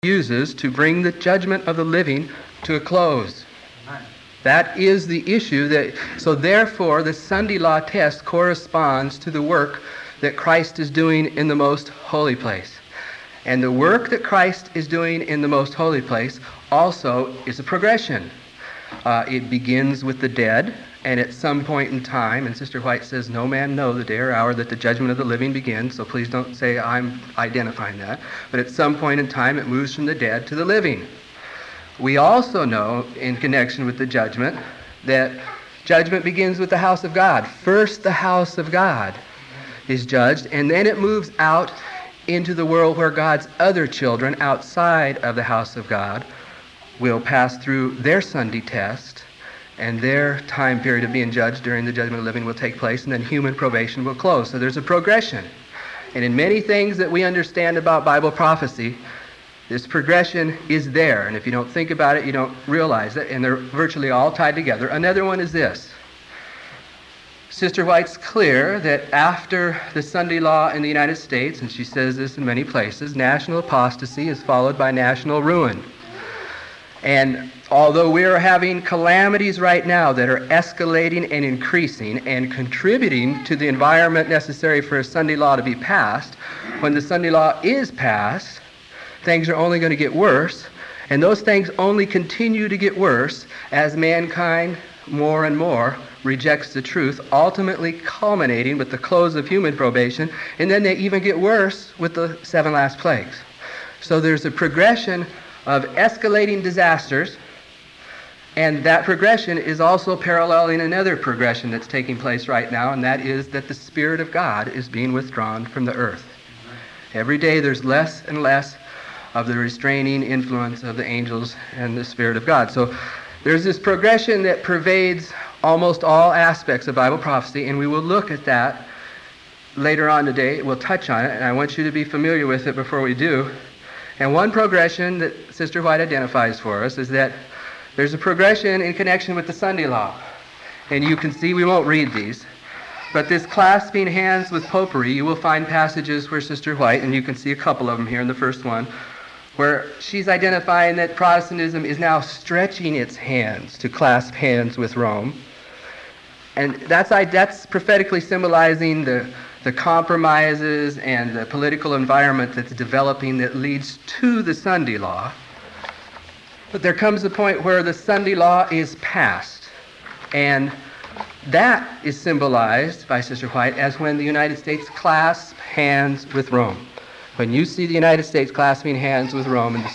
uses to bring the judgment of the living to a close. That is the issue. So therefore, the Sunday law test corresponds to the work that Christ is doing in the most holy place. And the work that Christ is doing in the most holy place also is a progression. It begins with the dead, and at some point in time, and Sister White says, no man know the day or hour that the judgment of the living begins, so please don't say I'm identifying that. But at some point in time, it moves from the dead to the living. We also know, in connection with the judgment, that judgment begins with the house of God. First, the house of God is judged, and then it moves out into the world where God's other children outside of the house of God will pass through their Sunday test, and their time period of being judged during the judgment of the living will take place, and then human probation will close. So there's a progression. And in many things that we understand about Bible prophecy, this progression is there. And if you don't think about it, you don't realize it, and they're virtually all tied together. Another one is this. Sister White's clear that after the Sunday law in the United States, and she says this in many places, national apostasy is followed by national ruin. And although we are having calamities right now that are escalating and increasing and contributing to the environment necessary for a Sunday law to be passed, when the Sunday law is passed, things are only going to get worse, and those things only continue to get worse as mankind more and more rejects the truth, ultimately culminating with the close of human probation, and then they even get worse with the 7 last plagues. So there's a progression of escalating disasters, and that progression is also paralleling another progression that's taking place right now, and that is that the Spirit of God is being withdrawn from the earth. Every day there's less and less of the restraining influence of the angels and the Spirit of God. So there's this progression that pervades almost all aspects of Bible prophecy, and we will look at that later on today. We'll touch on it, and I want you to be familiar with it before we do. And one progression that Sister White identifies for us is that there's a progression in connection with the Sunday law. And you can see, we won't read these, but this clasping hands with popery, you will find passages where Sister White, and you can see a couple of them here in the first one, where she's identifying that Protestantism is now stretching its hands to clasp hands with Rome. And that's prophetically symbolizing the compromises and the political environment that's developing that leads to the Sunday law. But there comes a point where the Sunday law is passed, and that is symbolized by Sister White as when the United States clasps hands with Rome. When you see the United States clasping hands with Rome in the